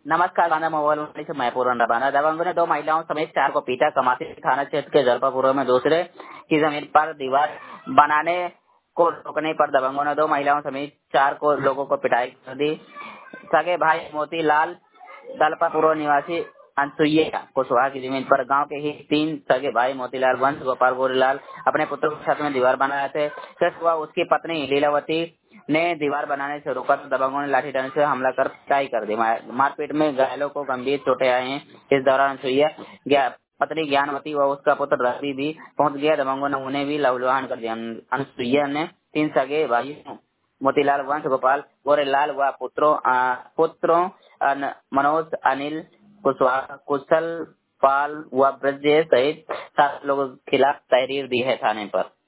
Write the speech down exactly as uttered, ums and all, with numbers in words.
नमस्कार, गांधा मोबाइल वाली से मैं पूर्ण रबाना। दबंगों ने दो महिलाओं समेत चार को पीटा। कमाती थाना क्षेत्र के जलपापुर में दूसरे की जमीन पर दीवार बनाने को रोकने पर दबंगों ने दो महिलाओं समेत चार को लोगों को पिटाई कर दी। सगे भाई मोतीलाल दलपापुर निवासी अनसुईया कुशवाहा की जमीन पर गांव के ही तीन सगे भाई मोतीलाल वंश गोपाल गोरीलाल अपने पुत्र के साथ में दीवार बना रहे थे। शेष हुआ उसकी पत्नी लीलावती ने दीवार बनाने से रोका तो दबंगों ने लाठी डंडे से हमला कर पिटाई कर दी। मारपीट में घायलों को गंभीर चोटें आई हैं। इस दौरान अनसुईया पत्नी ज्ञानवती व उसका पुत्र रवि भी पहुंच गया। दबंगों ने उन्हें भी लहूलुहान कर दिया। अनसुईया ने तीन सगे भाइयों मोतीलाल वंश गोपाल गोरेलाल व पुत्रों पुत्रों मनोज अनिल कुशवाहा कुशल पाल व ब्रजेश सहित सात लोगों के खिलाफ तहरीर दी है थाने पर।